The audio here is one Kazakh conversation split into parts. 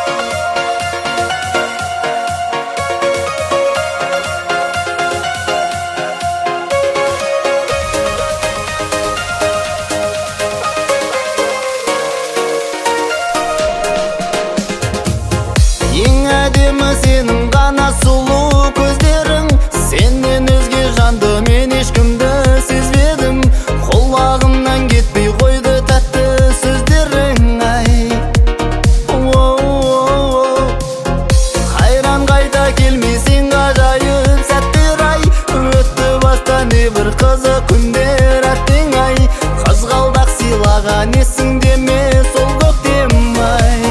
Senin ғана сұлу көздерің, сенен өзге жанды мен ешкімді сезбедім. Құлағымнан кетпей қойды тәтті сөздерің, ай. Қайран қайта келмесең ғажайып сәттер, ай. Өтті бастан небір қызық күндер әттең, ай. Қызғалдақ сыйлаған есіңде ме сол көктем, ай.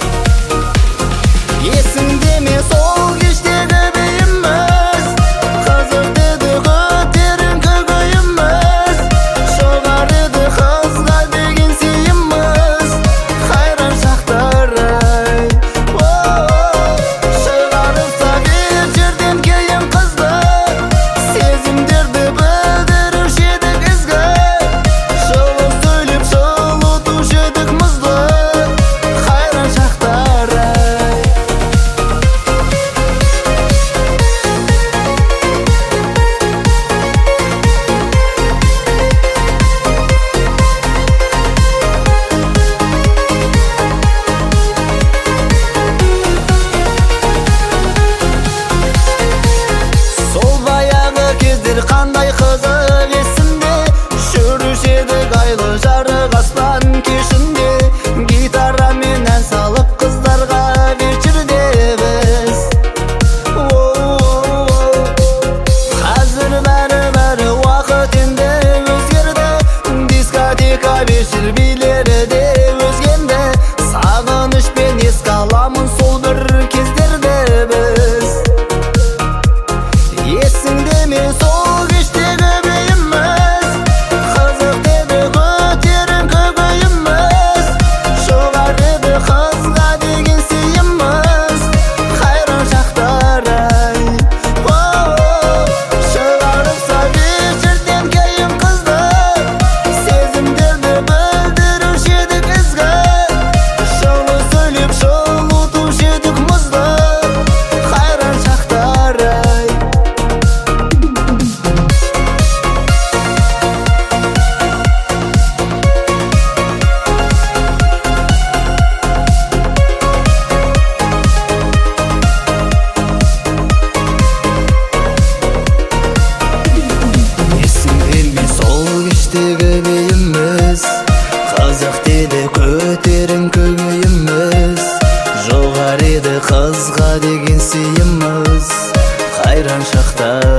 Есіңде ме сол кештегі бейіміз, қызық деді көтерін көкейіміз. Шығар еді қызға деген сүйіміз, қайран шақтар, ай. Шығарып сағит жерден кейін қызды, сезімдерді білдіруші едік ізгі. Жылы сөйлеп жылытушы едік мұзды, қайран шақтар, ай. Қандай қызық есімде, жүруші едік айлы жарық аспан кешінде. Гитарамен ән салып қыздарға вечерде біз. Қазір бәрі уақыт енді өзгерді, дискотека вечер билері де өзгенді. Сағынышпен еске аламын сол бір кездерді біз. Есіңде ме сол кештегі бейіміз, қызық деді көтерін көкейіміз. Шығар еді қызға деген сүйіміз, қайран шақтар, ай. Шығарып сағит жерден кейін қызды, сезімдерді білдіруші едік ізгі. Жылы сөйлеп жылытушы едік мұзды, қайран шақтар, ай. Кештегі бейіміз, қызық деді көтерін көкейіміз. Жоғар еді қызға деген сүйіміз, қайран шақтар.